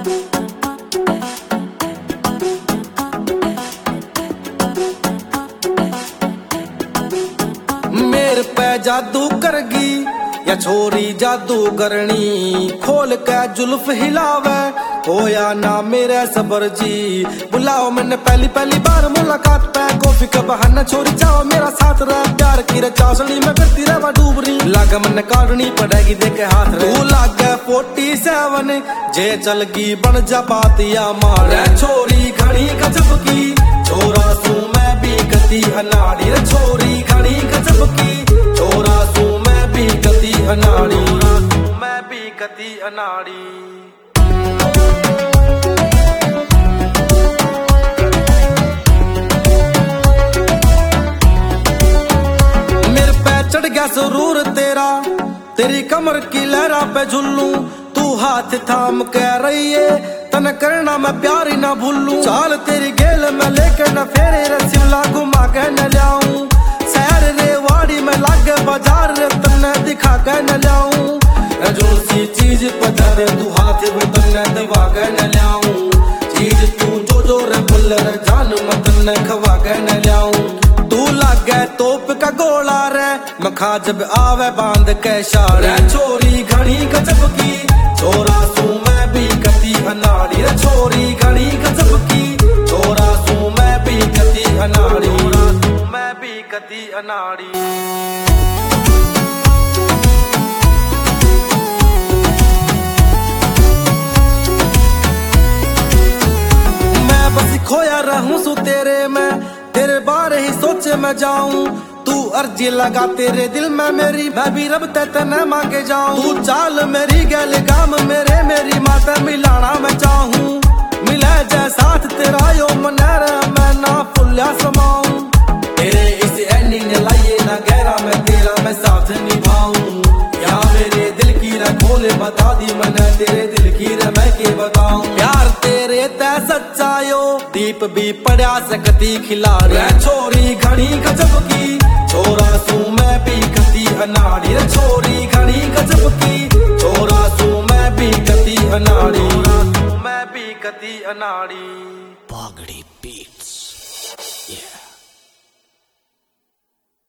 मेरे पे जादू करगी या छोरी जादू करनी, खोल के जुल्फ हिलावे होया ना मेरे सबर जी। बुलाओ मैंने पहली पहली बार मुलाकात पे, कॉफी का बहाना छोरी जाओ मेरा साथ रह। प्यार की चाशनी में करती रहवा डूबरी, लागे मैंने काटनी पड़ेगी देखे हाथ रे। तू लागे 47 जे चलगी बन जा बातिया मारे। छोरी घनी गजब की छोरा सू मैं भी गति अनाड़ी रे। छोरी घनी गजब की छोरा सू मैं भी गति अनाड़ी, मैं भी गति अनाड़ी। मेरे पे चढ़ गया सुरूर तेरा, तेरी कमर की लहरा पे झुल्लू। तू हाथ थाम कह रही है तन करना मैं प्यार ही ना भूलूं। चाल तेरी गेल में लेके न फेरे रे, शिमला घुमा के न लाऊं। शहर रे वाड़ी में लागे बाजार रे, तन्ने दिखा के न लाऊं। जो सी चीज पता रे तू हाथ में तन्ने दबा के न लाऊं। चीज तू जो जो रे बोल रे जान मैं तन्ने खवा के न लाऊं। तू लागे तोप का गोला रे, मैं खा जब आवे बांध के शारे। छोरी घनी गजब की छोरा सू मैं भी गति अनाड़ी रे। छोरी घनी गजब की छोरा सू मैं भी गति अनाड़ी, मैं भी गति अनाड़ी। मैं बस खोया रहूं सू तेरे में, तेरे बारे ही सोचे मैं जाऊं। तू अर्जी लगा तेरे दिल में मेरी, मैं भी रब तने मांगे जाऊं। तू चाल मेरी गैल गाम मेरे, मेरी माता मिलाना मैं चाहूं। मिले जै साथ तेरा यो मनर मैं ना फुल्या समाऊं। तेरे इस एंडी ने लाइए ना गहरा मैं तेरा मैं साथ निभाऊं। या मेरे दिल की रे खोले बता दी मैंने, तेरे दिल की रे मैं के बताऊं। प्यार तेरे तै सच्चायो दीप भी पड़ा सकती खिला रे। छोरी घनी गजब की छोरा सू मैं भी गति अनाड़ी रे। छोरी घनी गजब की छोरा सू मैं भी गति अनाड़ी, मैं भी गति अनाड़ी।